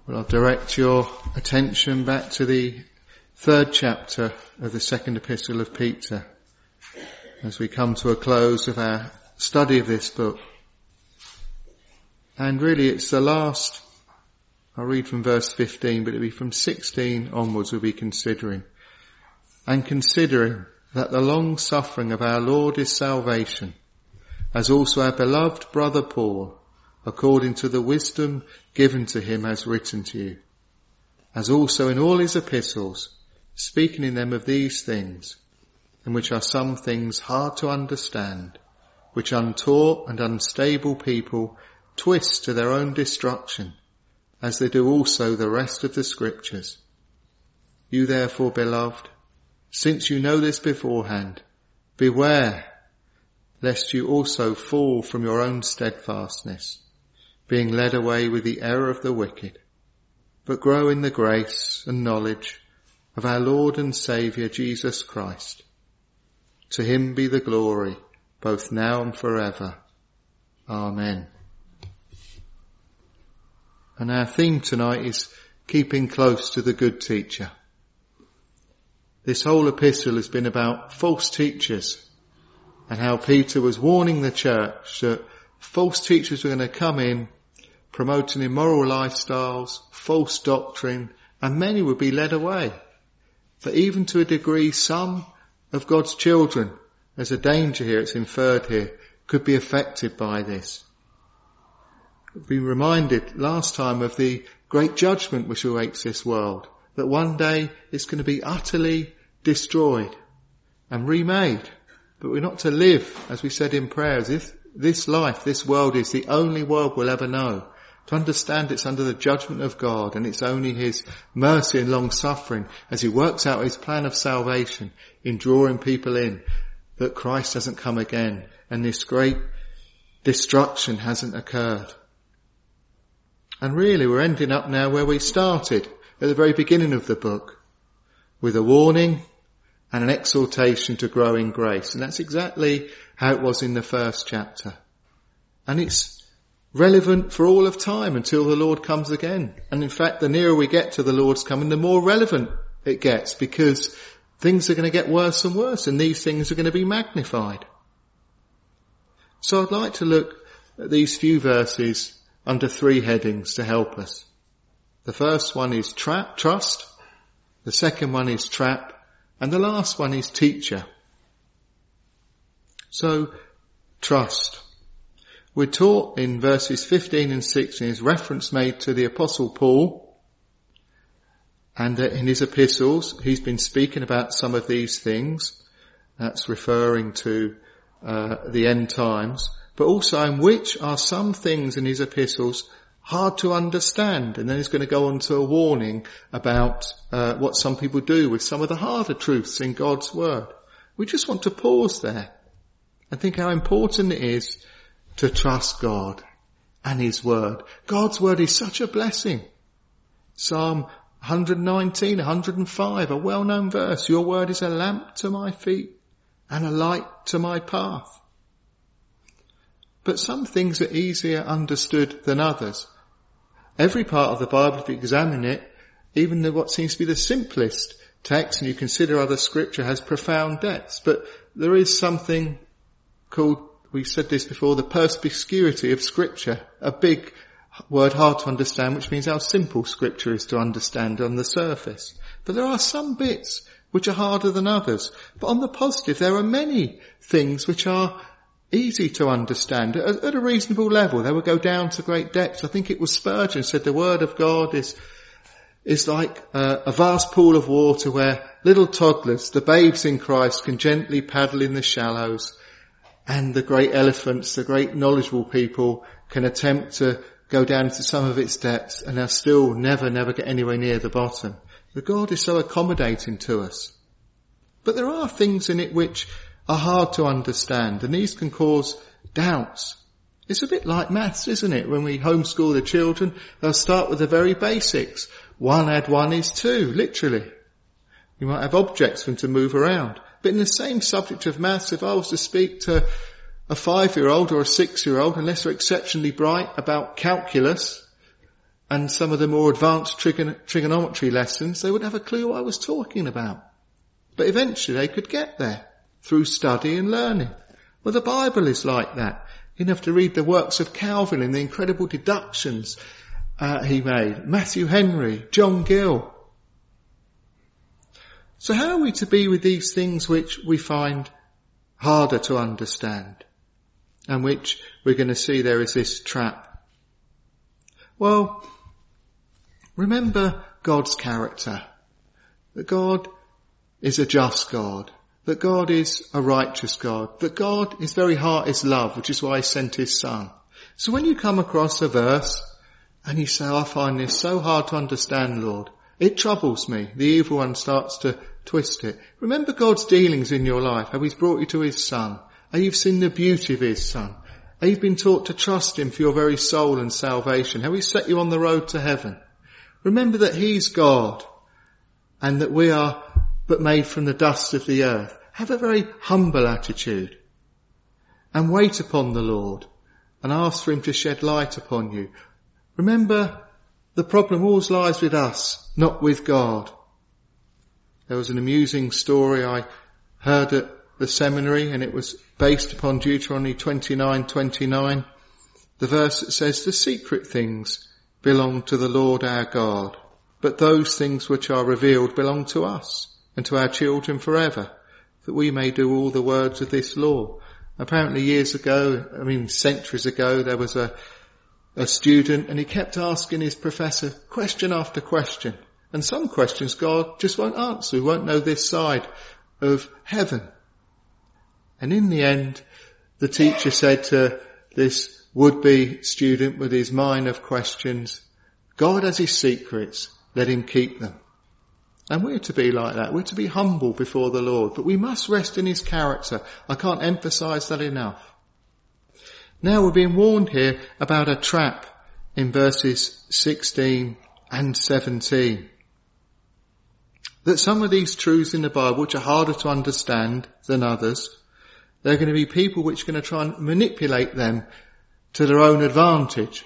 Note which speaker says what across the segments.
Speaker 1: Well, I'll direct your attention back to the 3rd chapter of the 2nd epistle of Peter as we come to a close of our study of this book. And really it's the last, I'll read from verse 15, but it'll be from 16 onwards we'll be considering. And considering that the long suffering of our Lord is salvation, as also our beloved brother Paul, according to the wisdom given to him, has written to you, as also in all his epistles, speaking in them of these things, in which are some things hard to understand, which untaught and unstable people twist to their own destruction, as they do also the rest of the Scriptures. You therefore, beloved, since you know this beforehand, beware lest you also fall from your own steadfastness, being led away with the error of the wicked, but grow in the grace and knowledge of our Lord and Saviour Jesus Christ. To him be the glory, both now and forever. Amen. And our theme tonight is keeping close to the good teacher. This whole epistle has been about false teachers and how Peter was warning the church that false teachers were going to come in promoting immoral lifestyles, false doctrine, and many would be led away. But even to a degree, some of God's children, there's a danger here, it's inferred here, could be affected by this. We've been reminded last time of the great judgment which awaits this world, that one day it's going to be utterly destroyed and remade. But we're not to live, as we said in prayer, as if this life, this world is the only world we'll ever know. To understand it's under the judgment of God and it's only his mercy and long suffering as he works out his plan of salvation in drawing people in, that Christ hasn't come again and this great destruction hasn't occurred. And really we're ending up now where we started at the very beginning of the book, with a warning and an exhortation to grow in grace. And that's exactly how it was in the first chapter. And it's relevant for all of time until the Lord comes again. And in fact, the nearer we get to the Lord's coming, the more relevant it gets, because things are going to get worse and worse and these things are going to be magnified. So I'd like to look at these few verses under 3 headings to help us. The first one is trust. The second one is trap. And the last one is teacher. So, trust. We're taught in verses 15 and 16 is reference made to the Apostle Paul. And in his epistles, he's been speaking about some of these things. That's referring to the end times. But also in which are some things in his epistles hard to understand. And then he's going to go on to a warning about what some people do with some of the harder truths in God's word. We just want to pause there and think how important it is to trust God and his word. God's word is such a blessing. Psalm 119, 105, a well-known verse. Your word is a lamp to my feet and a light to my path. But some things are easier understood than others. Every part of the Bible, if you examine it, even what seems to be the simplest text, and you consider other scripture, has profound depths. But there is something called, we said this before, the perspicuity of scripture. A big word, hard to understand, which means how simple scripture is to understand on the surface. But there are some bits which are harder than others. But on the positive, there are many things which are easy to understand at a reasonable level. They will go down to great depths. I think it was Spurgeon said the word of God is like a vast pool of water where little toddlers, the babes in Christ, can gently paddle in the shallows, and the great elephants, the great knowledgeable people, can attempt to go down into some of its depths, and they'll still never get anywhere near the bottom. The God is so accommodating to us. But there are things in it which are hard to understand, and these can cause doubts. It's a bit like maths, isn't it? When we homeschool the children, they'll start with the very basics. 1 + 1 is 2, literally. You might have objects for them to move around. But in the same subject of maths, if I was to speak to a 5-year-old or a 6-year-old, unless they're exceptionally bright, about calculus, and some of the more advanced trigonometry lessons, they wouldn't have a clue what I was talking about. But eventually they could get there through study and learning. Well, the Bible is like that. You have to read the works of Calvin and the incredible deductions he made. Matthew Henry, John Gill. So how are we to be with these things which we find harder to understand and which we're going to see there is this trap? Well, remember God's character. That God is a just God. That God is a righteous God. That God, his very heart is love, which is why he sent his son. So when you come across a verse and you say, I find this so hard to understand, Lord, it troubles me. The evil one starts to twist it. Remember God's dealings in your life, how he's brought you to his son, how you've seen the beauty of his son, how you've been taught to trust him for your very soul and salvation, how he set you on the road to heaven. Remember that he's God and that we are but made from the dust of the earth. Have a very humble attitude and wait upon the Lord and ask for him to shed light upon you. Remember, the problem always lies with us, not with God. There was an amusing story I heard at the seminary, and it was based upon Deuteronomy 29:29. The verse that says, the secret things belong to the Lord our God, but those things which are revealed belong to us and to our children forever, that we may do all the words of this law. Apparently centuries ago, there was a student, and he kept asking his professor question after question. And some questions God just won't answer. We won't know this side of heaven. And in the end, the teacher said to this would-be student with his mine of questions, God has his secrets, let him keep them. And we're to be like that. We're to be humble before the Lord, but we must rest in his character. I can't emphasize that enough. Now we're being warned here about a trap in verses 16 and 17. That some of these truths in the Bible, which are harder to understand than others, there are going to be people which are going to try and manipulate them to their own advantage.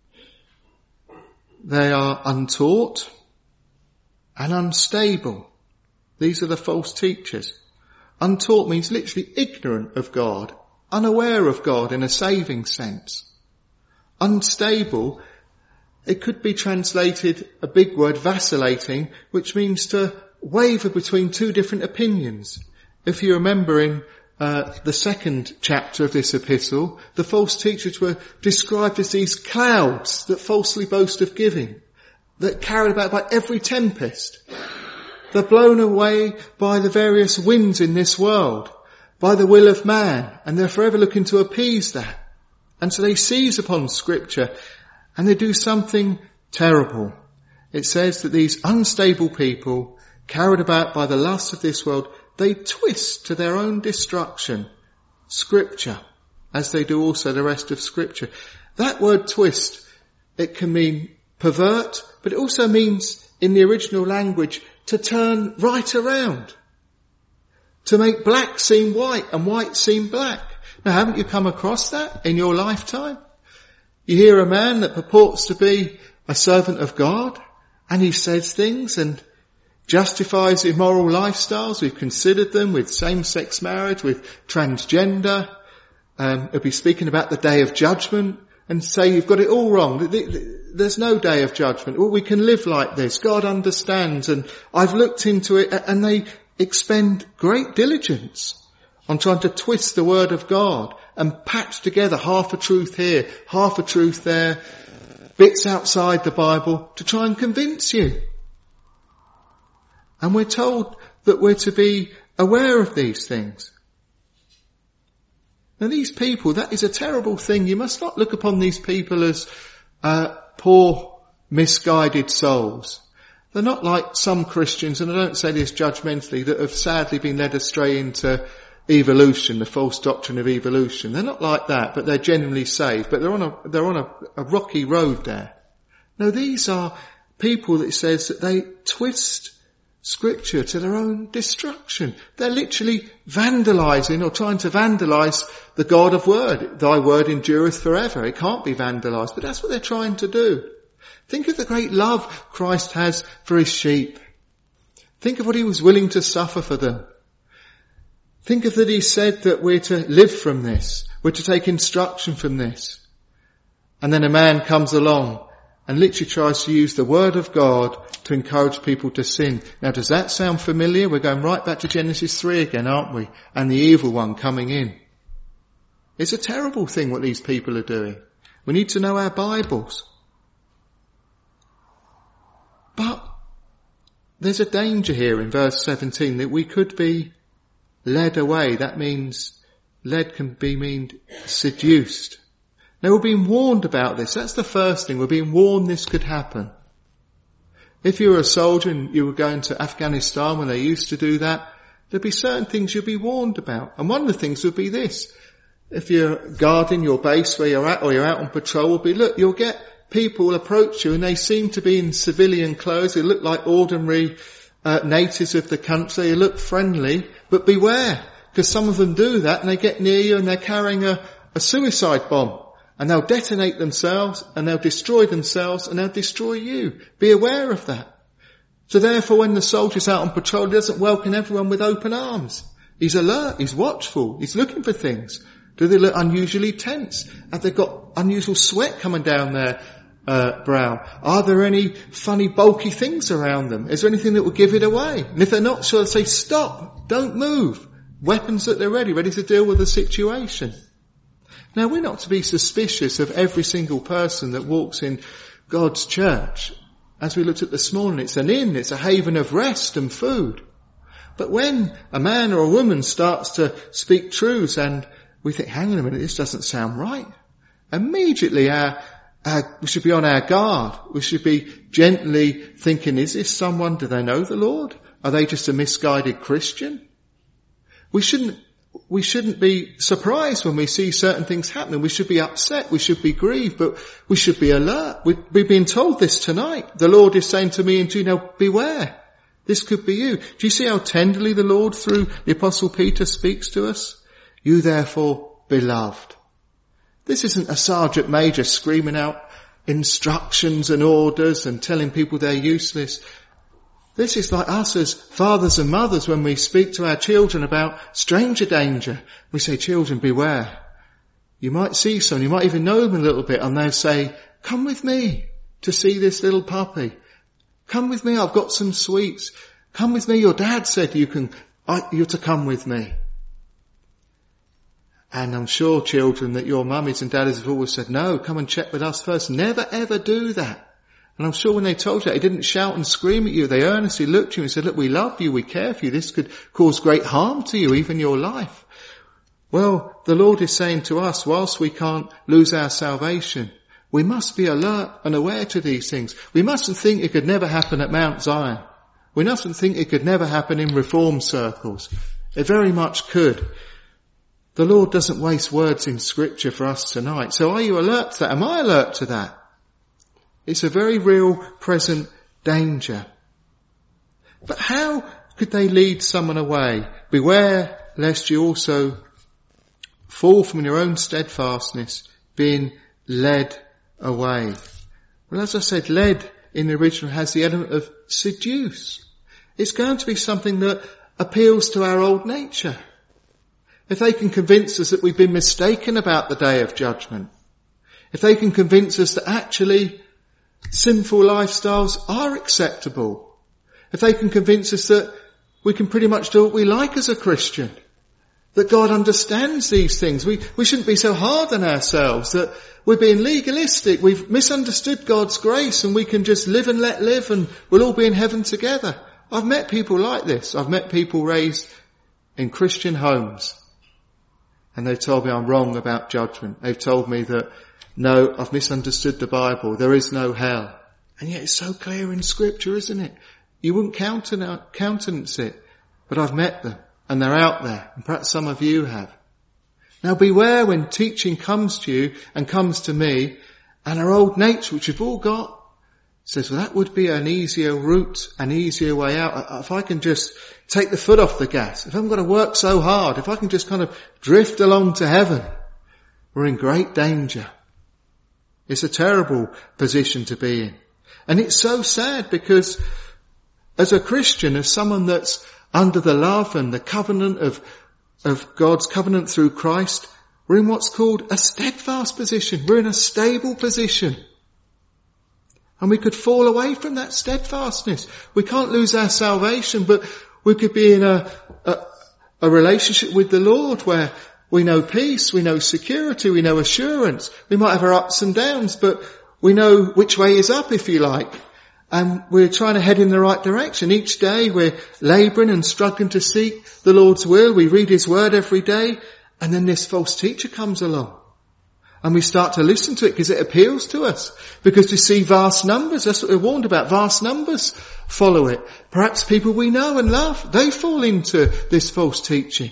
Speaker 1: They are untaught and unstable. These are the false teachers. Untaught means literally ignorant of God, unaware of God in a saving sense. Unstable, it could be translated, a big word, vacillating, which means to waver between two different opinions. If you remember in the second chapter of this epistle, the false teachers were described as these clouds that falsely boast of giving, that carried about by every tempest. They're blown away by the various winds in this world, by the will of man, and they're forever looking to appease that. And so they seize upon Scripture and they do something terrible. It says that these unstable people, carried about by the lusts of this world, they twist to their own destruction Scripture, as they do also the rest of Scripture. That word twist, it can mean pervert, but it also means, in the original language, to turn right around. To make black seem white and white seem black. Now, haven't you come across that in your lifetime? You hear a man that purports to be a servant of God, and he says things and justifies immoral lifestyles. We've considered them with same-sex marriage, with transgender. He'll be speaking about the day of judgment and say you've got it all wrong. There's no day of judgment. Well, we can live like this. God understands, and I've looked into it, and they expend great diligence on trying to twist the word of God and patch together half a truth here, half a truth there, bits outside the Bible to try and convince you. And we're told that we're to be aware of these things. Now these people, that is a terrible thing. You must not look upon these people as poor, misguided souls. They're not like some Christians, and I don't say this judgmentally, that have sadly been led astray into evolution, the false doctrine of evolution. They're not like that, but they're genuinely saved. But they're on a rocky road there. No, these are people that it says that they twist Scripture to their own destruction. They're literally vandalising or trying to vandalise the God of word. Thy word endureth forever. It can't be vandalised, but that's what they're trying to do. Think of the great love Christ has for his sheep. Think of what he was willing to suffer for them. Think of that he said that we're to live from this. We're to take instruction from this. And then a man comes along and literally tries to use the word of God to encourage people to sin. Now, does that sound familiar? We're going right back to Genesis 3 again, aren't we? And the evil one coming in. It's a terrible thing what these people are doing. We need to know our Bibles. But there's a danger here in verse 17 that we could be led away. That means led can be mean seduced. Now, we're being warned about this. That's the first thing. We're being warned this could happen. If you were a soldier and you were going to Afghanistan when they used to do that, there'd be certain things you'd be warned about. And one of the things would be this. If you're guarding your base where you're at, or you're out on patrol, will be, look, you'll get people approach you and they seem to be in civilian clothes. They look like ordinary natives of the country. They look friendly, but beware, because some of them do that and they get near you and they're carrying a suicide bomb. And they'll detonate themselves and they'll destroy themselves and they'll destroy you. Be aware of that. So therefore, when the soldier's out on patrol, he doesn't welcome everyone with open arms. He's alert, he's watchful, he's looking for things. Do they look unusually tense? Have they got unusual sweat coming down their brow? Are there any funny bulky things around them? Is there anything that will give it away? And if they're not sure, say, stop, don't move. Weapons that they're ready to deal with the situation. Now, we're not to be suspicious of every single person that walks in God's church. As we looked at this morning, it's an inn, it's a haven of rest and food. But when a man or a woman starts to speak truths and we think, hang on a minute, this doesn't sound right, immediately we should be on our guard. We should be gently thinking, is this someone, do they know the Lord? Are they just a misguided Christian? We shouldn't be surprised when we see certain things happening. We should be upset. We should be grieved, but we should be alert. We've been told this tonight. The Lord is saying to me and to you, now beware. This could be you. Do you see how tenderly the Lord through the Apostle Peter speaks to us? You therefore, beloved. This isn't a sergeant major screaming out instructions and orders and telling people they're useless. This is like us as fathers and mothers when we speak to our children about stranger danger. We say, children, beware. You might see someone, you might even know them a little bit, and they'll say, come with me to see this little puppy. Come with me, I've got some sweets. Come with me, your dad said you're to come with me. And I'm sure, children, that your mummies and daddies have always said, no, come and check with us first. Never ever do that. And I'm sure when they told you that, they didn't shout and scream at you. They earnestly looked at you and said, look, we love you, we care for you. This could cause great harm to you, even your life. Well, the Lord is saying to us, whilst we can't lose our salvation, we must be alert and aware to these things. We mustn't think it could never happen at Mount Zion. We mustn't think it could never happen in reform circles. It very much could. The Lord doesn't waste words in Scripture for us tonight. So are you alert to that? Am I alert to that? It's a very real, present danger. But how could they lead someone away? Beware lest you also fall from your own steadfastness, being led away. Well, as I said, led in the original has the element of seduce. It's going to be something that appeals to our old nature. If they can convince us that we've been mistaken about the day of judgment, if they can convince us that actually sinful lifestyles are acceptable, if they can convince us that we can pretty much do what we like as a Christian, that God understands these things, we shouldn't be so hard on ourselves, that we're being legalistic, we've misunderstood God's grace and we can just live and let live and we'll all be in heaven together. I've met people like this. I've met people raised in Christian homes and they've told me I'm wrong about judgment. They've told me that, no, I've misunderstood the Bible. There is no hell. And yet it's so clear in Scripture, isn't it? You wouldn't countenance it. But I've met them and they're out there. And perhaps some of you have. Now beware when teaching comes to you and comes to me and our old nature, which we've all got, says, well, that would be an easier route, an easier way out. If I can just take the foot off the gas, if I haven't got to work so hard, if I can just kind of drift along to heaven, we're in great danger. It's a terrible position to be in. And it's so sad because as a Christian, as someone that's under the love and the covenant of God's covenant through Christ, we're in what's called a steadfast position. We're in a stable position. And we could fall away from that steadfastness. We can't lose our salvation, but we could be in a relationship with the Lord where we know peace, we know security, we know assurance. We might have our ups and downs, but we know which way is up, if you like. And we're trying to head in the right direction. Each day we're labouring and struggling to seek the Lord's will. We read His Word every day. And then this false teacher comes along. And we start to listen to it because it appeals to us. Because we see vast numbers. That's what we're warned about. Vast numbers follow it. Perhaps people we know and love, they fall into this false teaching.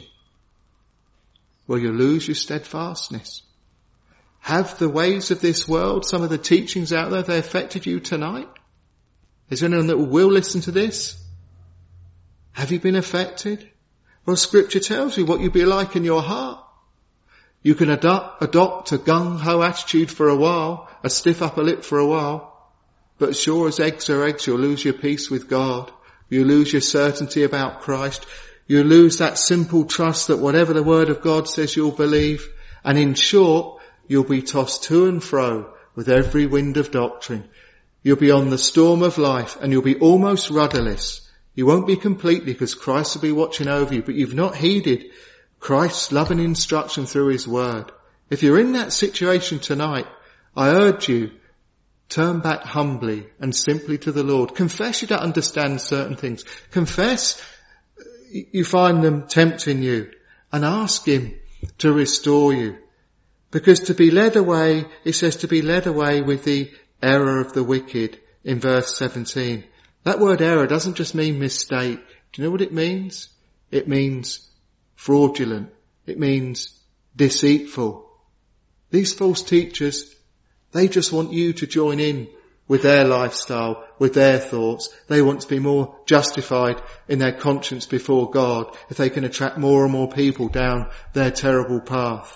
Speaker 1: Well, you'll lose your steadfastness. Have the ways of this world, some of the teachings out there, they affected you tonight? Is there anyone that will listen to this? Have you been affected? Well, Scripture tells you what you'll be like in your heart. You can adopt a gung-ho attitude for a while, a stiff upper lip for a while, but sure as eggs are eggs, you'll lose your peace with God. You'll lose your certainty about Christ. You'll lose that simple trust that whatever the Word of God says you'll believe. And in short, you'll be tossed to and fro with every wind of doctrine. You'll be on the storm of life and you'll be almost rudderless. You won't be completely because Christ will be watching over you, but you've not heeded Christ's loving instruction through His Word. If you're in that situation tonight, I urge you, turn back humbly and simply to the Lord. Confess you don't understand certain things. Confess you find them tempting you and ask Him to restore you. Because to be led away, it says to be led away with the error of the wicked in verse 17. That word error doesn't just mean mistake. Do you know what it means? It means fraudulent. It means deceitful. These false teachers, they just want you to join in with their lifestyle, with their thoughts. They want to be more justified in their conscience before God if they can attract more and more people down their terrible path.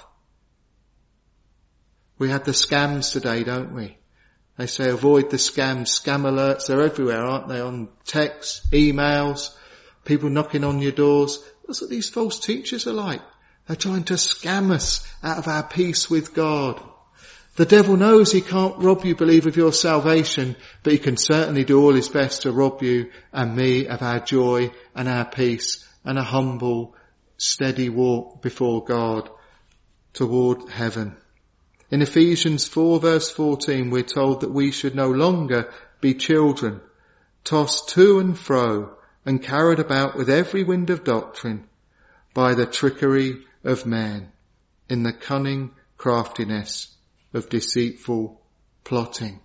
Speaker 1: We have the scams today, don't we? They say avoid the scams. Scam alerts, they're everywhere, aren't they? On texts, emails, people knocking on your doors. That's what these false teachers are like. They're trying to scam us out of our peace with God. The devil knows he can't rob you, believer, of your salvation, but he can certainly do all his best to rob you and me of our joy and our peace and a humble, steady walk before God toward heaven. In Ephesians 4 verse 14, we're told that we should no longer be children, tossed to and fro and carried about with every wind of doctrine by the trickery of men in the cunning craftiness of deceitful plotting.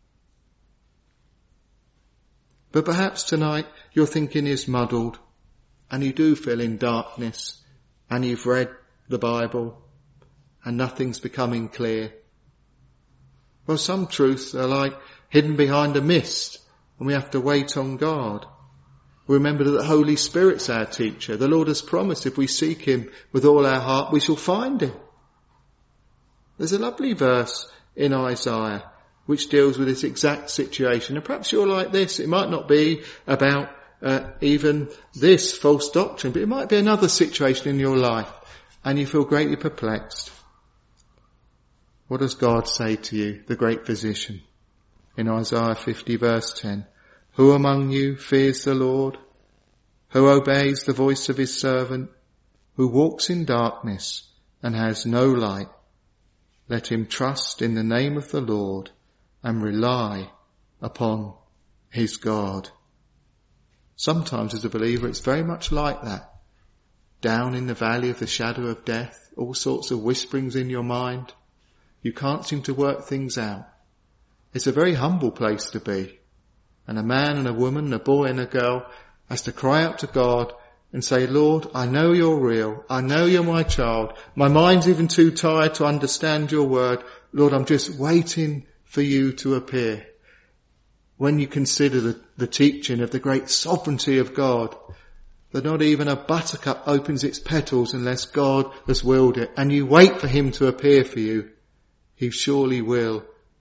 Speaker 1: But perhaps tonight your thinking is muddled and you do feel in darkness and you've read the Bible and nothing's becoming clear. Well, some truths are like hidden behind a mist and we have to wait on God. We remember that the Holy Spirit's our teacher. The Lord has promised if we seek Him with all our heart, we shall find Him. There's a lovely verse in Isaiah which deals with this exact situation. And perhaps you're like this. It might not be about even this false doctrine, but it might be another situation in your life and you feel greatly perplexed. What does God say to you, the great physician? In Isaiah 50 verse 10, who among you fears the Lord? Who obeys the voice of His servant? Who walks in darkness and has no light? Let him trust in the name of the Lord and rely upon his God. Sometimes as a believer it's very much like that. Down in the valley of the shadow of death, all sorts of whisperings in your mind. You can't seem to work things out. It's a very humble place to be. And a man and a woman, a boy and a girl has to cry out to God and say, Lord, I know You're real. I know You're my child. My mind's even too tired to understand Your word. Lord, I'm just waiting for You to appear. When you consider the teaching of the great sovereignty of God, that not even a buttercup opens its petals unless God has willed it, and you wait for Him to appear for you, He surely will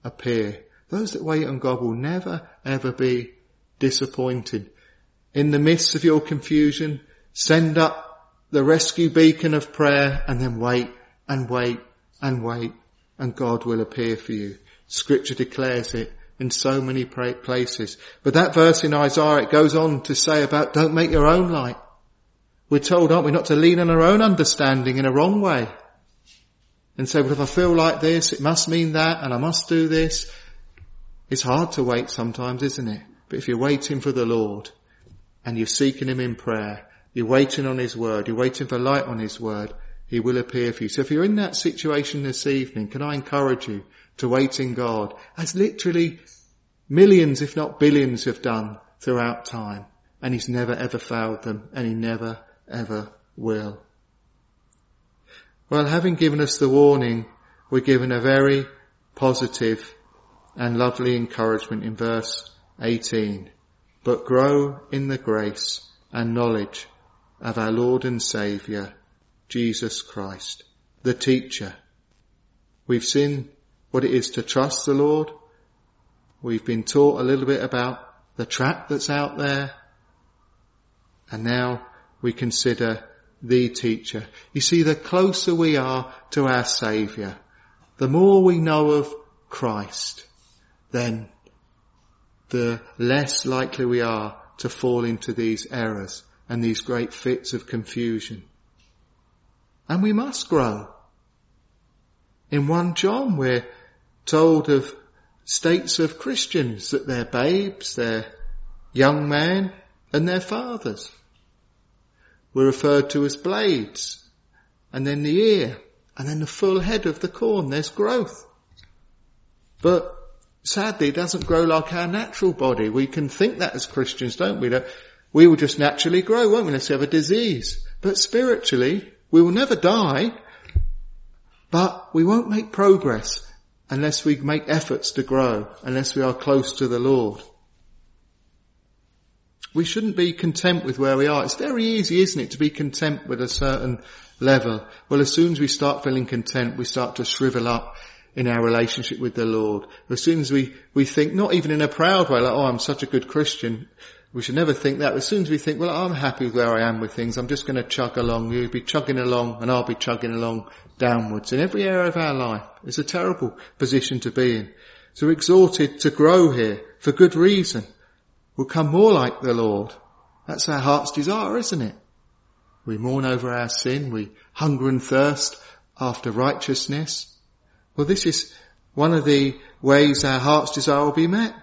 Speaker 1: appear. Those that wait on God will never, ever be disappointed. In the midst of your confusion, send up the rescue beacon of prayer and then wait and wait and wait, and God will appear for you. Scripture declares it in so many places. But that verse in Isaiah, it goes on to say about don't make your own light. We're told, aren't we, not to lean on our own understanding in a wrong way. And say, well, if I feel like this, it must mean that, and I must do this. It's hard to wait sometimes, isn't it? But if you're waiting for the Lord, and you're seeking Him in prayer, you're waiting on His word, you're waiting for light on His word, He will appear for you. So if you're in that situation this evening, can I encourage you to wait in God, as literally millions, if not billions, have done throughout time. And He's never ever failed them, and He never ever will. Well, having given us the warning, we're given a very positive and lovely encouragement in verse 18. But grow in the grace and knowledge of our Lord and Saviour, Jesus Christ, the teacher. We've seen what it is to trust the Lord. We've been taught a little bit about the trap that's out there. And now we consider the teacher. You see, the closer we are to our Saviour, the more we know of Christ, then the less likely we are to fall into these errors and these great fits of confusion. And we must grow. In 1 John we're told of states of Christians that they're babes, they're young men, and they're fathers. We're referred to as blades, and then the ear, and then the full head of the corn. There's growth. But sadly, it doesn't grow like our natural body. We can think that as Christians, don't we? That we will just naturally grow, won't we, unless we have a disease. But spiritually, we will never die, but we won't make progress unless we make efforts to grow, unless we are close to the Lord. We shouldn't be content with where we are. It's very easy, isn't it, to be content with a certain level. Well, as soon as we start feeling content, we start to shrivel up in our relationship with the Lord. As soon as we think, not even in a proud way, like, oh, I'm such a good Christian. We should never think that. As soon as we think, well, I'm happy with where I am with things, I'm just going to chug along. You'll be chugging along and I'll be chugging along downwards. In every area of our life, it's a terrible position to be in. So we're exhorted to grow here for good reason. We'll come more like the Lord. That's our heart's desire, isn't it? We mourn over our sin. We hunger and thirst after righteousness. Well, this is one of the ways our heart's desire will be met.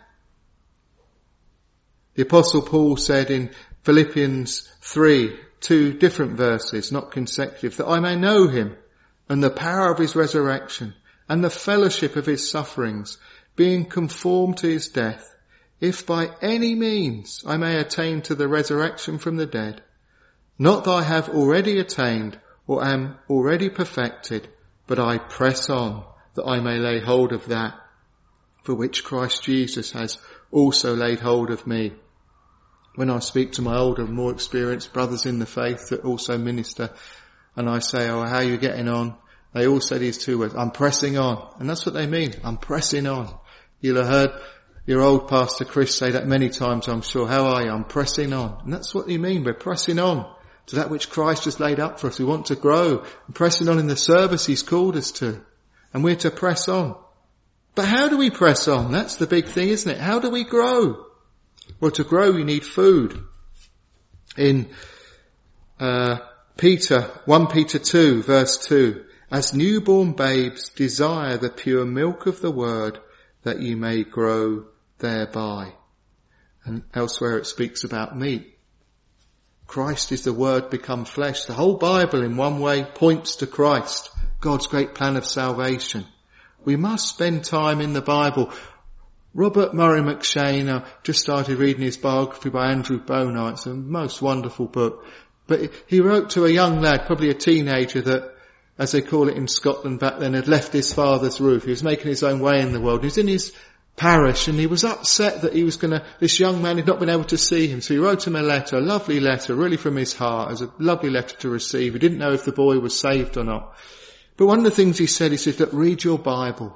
Speaker 1: The Apostle Paul said in Philippians 3, 2 different verses, not consecutive, that I may know Him and the power of His resurrection and the fellowship of His sufferings, being conformed to His death, if by any means I may attain to the resurrection from the dead. Not that I have already attained or am already perfected, but I press on that I may lay hold of that for which Christ Jesus has also laid hold of me. When I speak to my older, more experienced brothers in the faith that also minister, and I say, oh, how are you getting on? They all say these two words, I'm pressing on. And that's what they mean, I'm pressing on. You'll have heard your old pastor Chris say that many times, I'm sure. How are you? I'm pressing on. And that's what you mean. We're pressing on to that which Christ has laid up for us. We want to grow and pressing on in the service He's called us to. And we're to press on. But how do we press on? That's the big thing, isn't it? How do we grow? Well, to grow, you need food. In 1 Peter 2, verse 2, as newborn babes desire the pure milk of the word, that you may grow thereby. And elsewhere it speaks about meat. Christ is the Word become flesh. The whole Bible in one way points to Christ, God's great plan of salvation. We must spend time in the Bible. Robert Murray McShane, just started reading his biography by Andrew Bonar. It's a most wonderful book. But he wrote to a young lad, probably a teenager, that, as they call it in Scotland back then, had left his father's roof. He was making his own way in the world. He was in his parish and he was upset that this young man had not been able to see him. So he wrote him a letter, a lovely letter, really from his heart. It was a lovely letter to receive. He didn't know if the boy was saved or not. But one of the things he said, look, read your Bible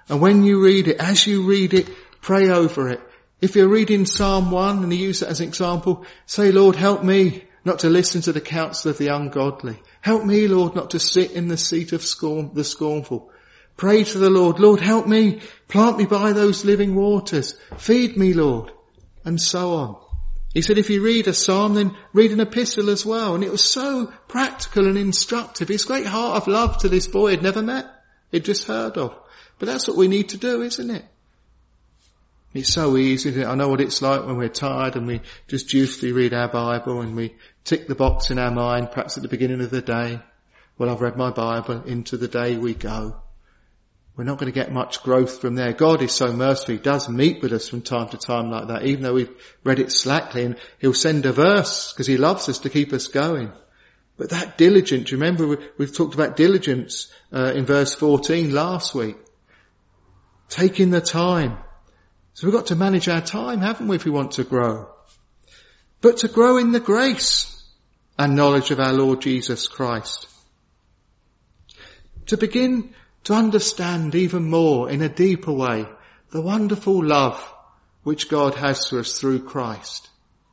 Speaker 1: And when you read it, as you read it, pray over it. If you're reading Psalm 1, and you use that as an example, say, Lord, help me not to listen to the counsel of the ungodly. Help me, Lord, not to sit in the seat of the scornful. Pray to the Lord, Lord, help me, plant me by those living waters. Feed me, Lord, and so on. He said if you read a psalm, then read an epistle as well. And it was so practical and instructive. His great heart of love to this boy he'd never met, he'd just heard of. But that's what we need to do, isn't it? It's so easy, isn't it? I know what it's like when we're tired and we just dutifully read our Bible and we tick the box in our mind, perhaps at the beginning of the day. Well, I've read my Bible, into the day we go. We're not going to get much growth from there. God is so merciful. He does meet with us from time to time like that, even though we've read it slackly, and he'll send a verse because he loves us to keep us going. But that diligence, remember we've talked about diligence in verse 14 last week. Taking the time. So we've got to manage our time, haven't we, if we want to grow. But to grow in the grace and knowledge of our Lord Jesus Christ. To begin to understand even more in a deeper way the wonderful love which God has for us through Christ.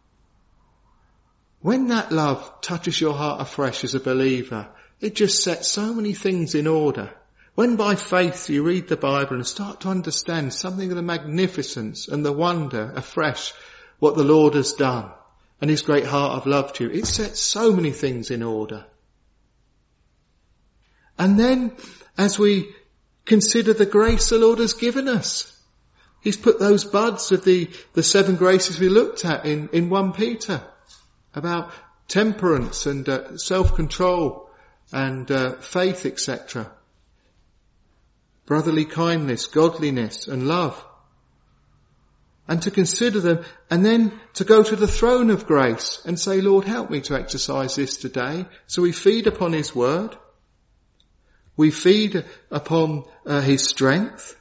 Speaker 1: When that love touches your heart afresh as a believer, it just sets so many things in order. When by faith you read the Bible and start to understand something of the magnificence and the wonder afresh what the Lord has done and his great heart of love to you, it sets so many things in order. And then as we consider the grace the Lord has given us, he's put those buds of the 7 graces we looked at in 1 Peter about temperance and self-control and faith, etc. Brotherly kindness, godliness and love. And to consider them and then to go to the throne of grace and say, Lord, help me to exercise this today. So we feed upon his word. We feed upon his strength.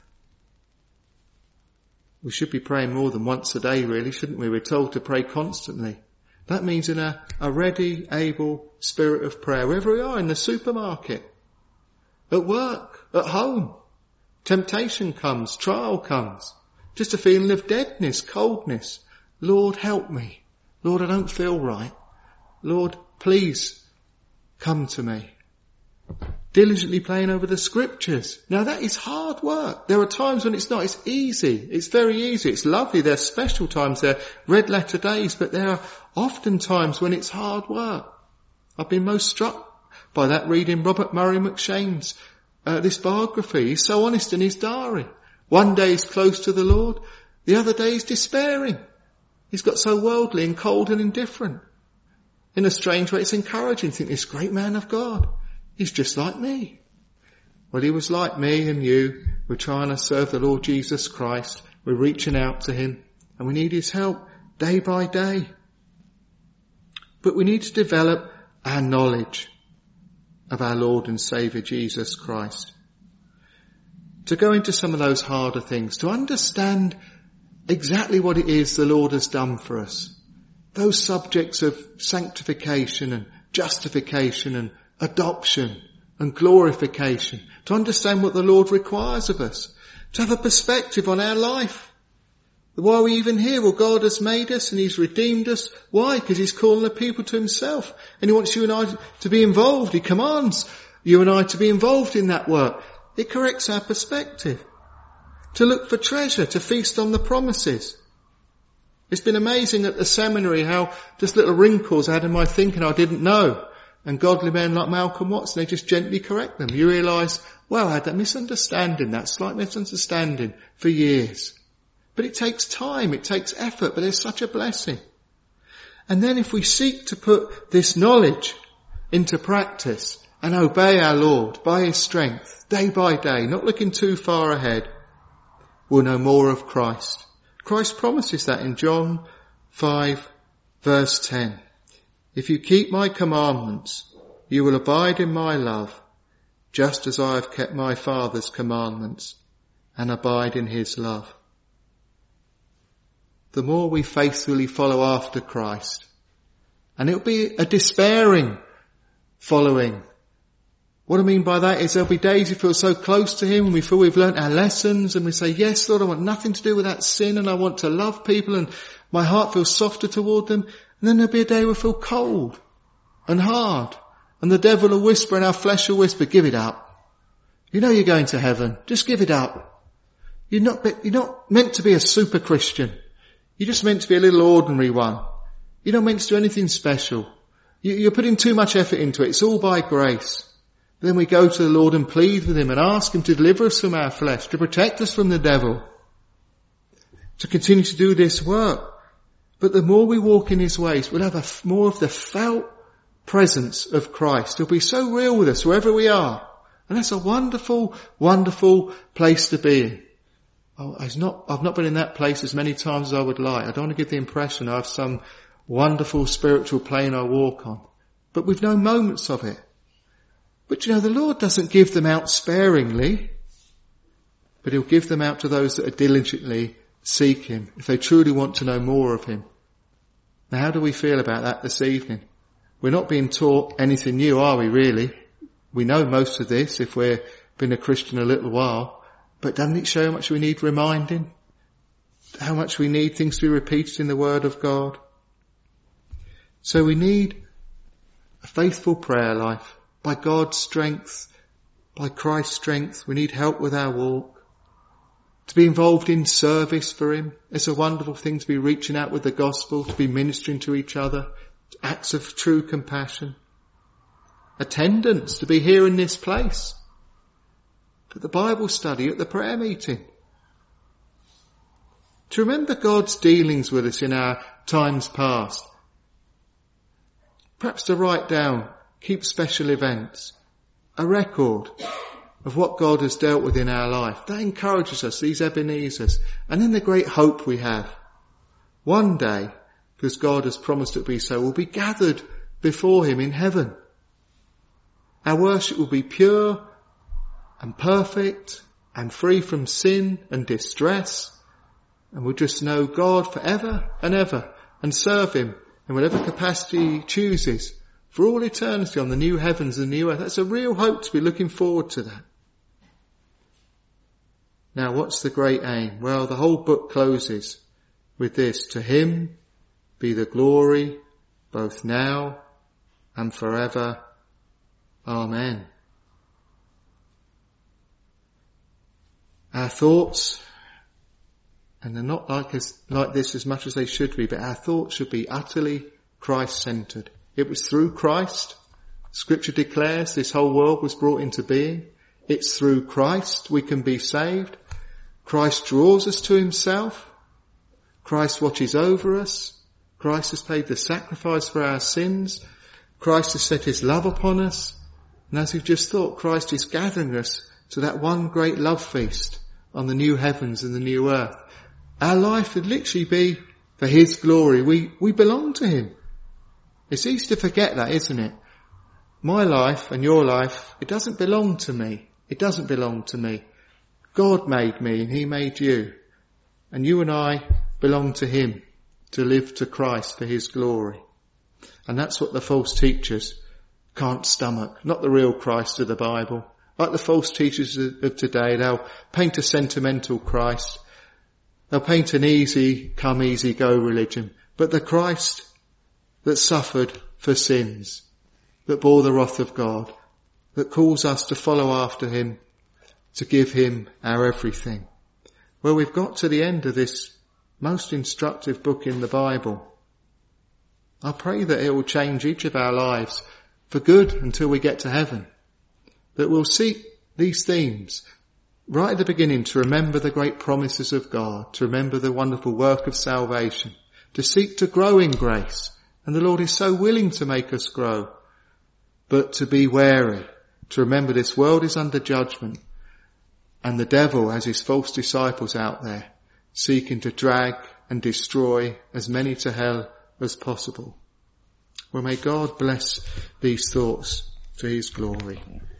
Speaker 1: We should be praying more than once a day, really, shouldn't we? We're told to pray constantly. That means in a ready, able spirit of prayer, wherever we are, in the supermarket, at work, at home. Temptation comes, trial comes, just a feeling of deadness, coldness. Lord, help me. Lord, I don't feel right. Lord, please come to me. Diligently praying over the scriptures. Now that is hard work. There are times when it's not. It's easy. It's very easy. It's lovely. There are special times. There are red letter days, but there are often times when it's hard work. I've been most struck by that reading Robert Murray McShane's this biography. He's so honest in his diary. One day he's close to the Lord. The other day he's despairing. He's got so worldly and cold and indifferent. In a strange way, it's encouraging to think this great man of God. He's just like me. Well, he was like me and you. We're trying to serve the Lord Jesus Christ. We're reaching out to him and we need his help day by day. But we need to develop our knowledge of our Lord and Saviour Jesus Christ. To go into some of those harder things, to understand exactly what it is the Lord has done for us. Those subjects of sanctification and justification and adoption and glorification, to understand what the Lord requires of us, to have a perspective on our life. Why are we even here? Well, God has made us and he's redeemed us. Why? Because he's calling the people to himself and he wants you and I to be involved. He commands you and I to be involved in that work. It corrects our perspective. To look for treasure, to feast on the promises. It's been amazing at the seminary how just little wrinkles I had in my thinking I didn't know. And godly men like Malcolm Watson, they just gently correct them. You realise, well, I had that misunderstanding, that slight misunderstanding for years. But it takes time, it takes effort, but there's such a blessing. And then if we seek to put this knowledge into practice and obey our Lord by his strength, day by day, not looking too far ahead, we'll know more of Christ. Christ promises that in John 5 verse 10. If you keep my commandments, you will abide in my love, just as I have kept my Father's commandments and abide in his love. The more we faithfully follow after Christ, and it'll be a despairing following, What I mean by that is there'll be days we feel so close to him and we feel we've learnt our lessons and we say, yes, Lord, I want nothing to do with that sin and I want to love people and my heart feels softer toward them. And then there'll be a day we feel cold and hard and the devil will whisper and our flesh will whisper, give it up. You know you're going to heaven. Just give it up. You're not meant to be a super Christian. You're just meant to be a little ordinary one. You're not meant to do anything special. You're putting too much effort into it. It's all by grace. Then we go to the Lord and plead with him and ask him to deliver us from our flesh, to protect us from the devil, to continue to do this work. But the more we walk in his ways, we'll have more of the felt presence of Christ. He'll be so real with us wherever we are. And that's a wonderful, wonderful place to be in. I've not been in that place as many times as I would like. I don't want to give the impression I have some wonderful spiritual plane I walk on. But we've known moments of it. But the Lord doesn't give them out sparingly, but he'll give them out to those that are diligently seek him, if they truly want to know more of him. Now how do we feel about that this evening? We're not being taught anything new, are we really? We know most of this if we've been a Christian a little while, but doesn't it show how much we need reminding? How much we need things to be repeated in the Word of God? So we need a faithful prayer life. By God's strength, by Christ's strength, we need help with our walk. To be involved in service for him. It's a wonderful thing to be reaching out with the gospel, to be ministering to each other. Acts of true compassion. Attendance, to be here in this place. At the Bible study, at the prayer meeting. To remember God's dealings with us in our times past. Perhaps to write down, keep special events, a record of what God has dealt with in our life. That encourages us, these Ebenezers. And then the great hope we have. One day, because God has promised it to be so, we'll be gathered before him in heaven. Our worship will be pure and perfect and free from sin and distress. And we'll just know God forever and ever and serve him in whatever capacity he chooses. For all eternity on the new heavens and new earth. That's a real hope to be looking forward to that. Now what's the great aim? Well, the whole book closes with this. To him be the glory both now and forever. Amen. Our thoughts, and they're not like this as much as they should be, but our thoughts should be utterly Christ-centered. It was through Christ. Scripture declares this whole world was brought into being. It's through Christ we can be saved. Christ draws us to himself. Christ watches over us. Christ has paid the sacrifice for our sins. Christ has set his love upon us. And as we've just thought, Christ is gathering us to that one great love feast on the new heavens and the new earth. Our life would literally be for his glory. We belong to him. It's easy to forget that, isn't it? My life and your life, it doesn't belong to me. It doesn't belong to me. God made me and he made you. And you and I belong to him to live to Christ for his glory. And that's what the false teachers can't stomach. Not the real Christ of the Bible. Like the false teachers of today, they'll paint a sentimental Christ. They'll paint an easy come, easy go religion. But the Christ that suffered for sins, that bore the wrath of God, that calls us to follow after him, to give him our everything. Well, we've got to the end of this most instructive book in the Bible. I pray that it will change each of our lives for good until we get to heaven. That we'll seek these themes right at the beginning to remember the great promises of God, to remember the wonderful work of salvation, to seek to grow in grace. And the Lord is so willing to make us grow. But to be wary, to remember this world is under judgment. And the devil has his false disciples out there, seeking to drag and destroy as many to hell as possible. Well, may God bless these thoughts to his glory.